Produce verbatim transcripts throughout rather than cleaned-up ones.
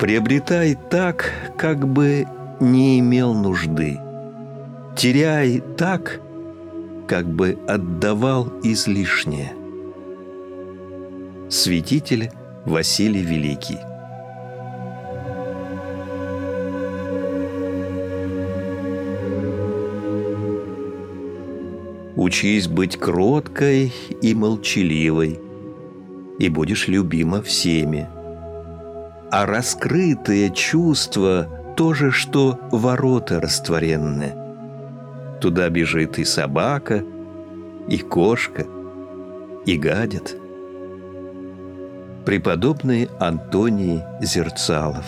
Приобретай так, как бы не имел нужды. Теряй так, как бы отдавал излишнее. Святитель Василий Великий. Учись быть кроткой и молчаливой, и будешь любима всеми. А раскрытые чувства — то же, что ворота растворенные. Туда бежит и собака, и кошка, и гадят. Преподобный Антоний Зерцалов.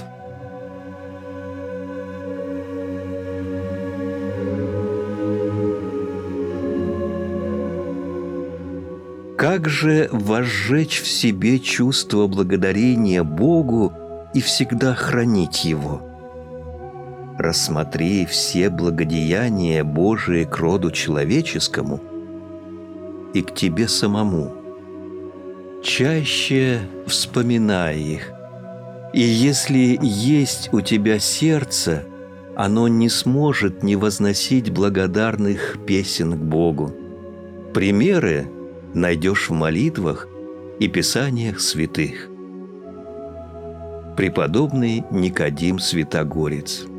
Как же возжечь в себе чувство благодарения Богу и всегда хранить его? Рассмотри все благодеяния Божии к роду человеческому и к тебе самому. Чаще вспоминай их, и если есть у тебя сердце, оно не сможет не возносить благодарных песен к Богу. Примеры найдешь в молитвах и писаниях святых. Преподобный Никодим Святогорец.